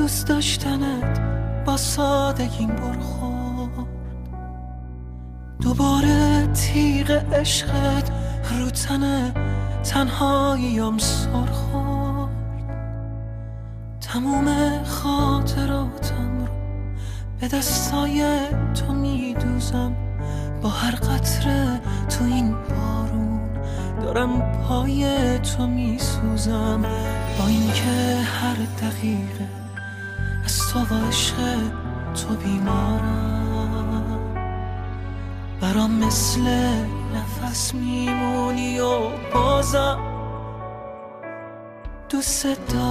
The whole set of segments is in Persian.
دوست داشتنت با سادگیم برخورد، دوباره تیغ عشقت رو تن تنهاییم سر خورد. تموم خاطراتم رو به دستای تو میدوزم، با هر قطره تو این بارون دارم پای تو میسوزم. با اینکه هر دقیقه از تو و عشق تو بیمارم، برام مثل نفس میمونی و بازم دوست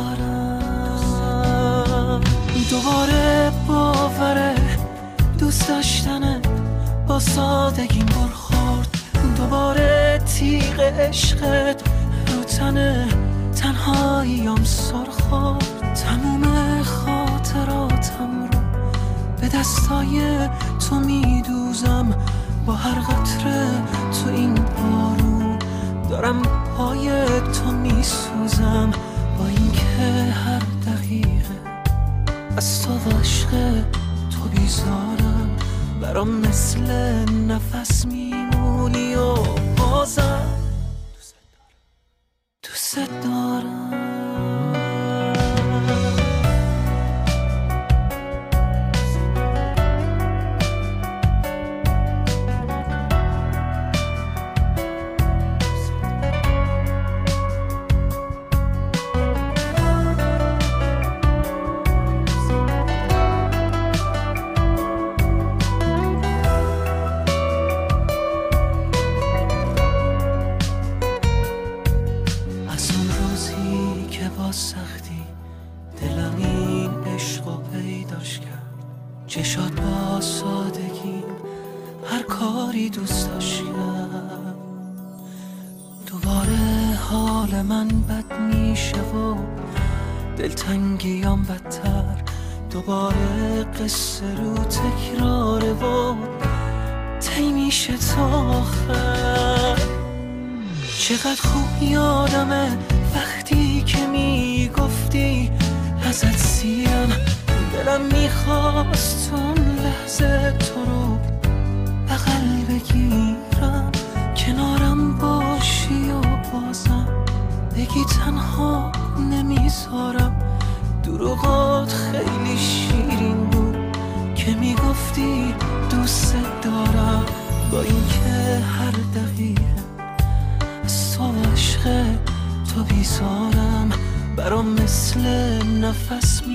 دارم. دوباره باوره دوست داشتنت با سادگیم برخورد، دوباره تیغ عشقت رو تن تنهاییم سر خورد. تموم خاطراتم رو به دستای تو میدوزم، با هر قطره تو این بارون دارم پای تو میسوزم. با اینکه هر دقیقه از تو و عشق تو بیزارم، برام مثل نفس میمونی و بازم دوست دارم. سختی دلم این عشق و پیداش کرد، چشات با سادگی هر کاری دوست داشت کرد. دوباره حال من بد میشه و دلتنگیام بدتر، دوباره قصه رو تکراره و طی میشه تا آخر. چقدر خوب یادمه وقتی که میگفتی ازت سیرم، دلم میخواست اون لحظه تو رو بغل بگیرم، کنارم باشی و بازم بگی تنها نمیذارم. دروغات خیلی شیرین بود که میگفتی دوست دارم، با اینکه هر دقیقه از تو عشق تو بیزارم، برام مثل نفس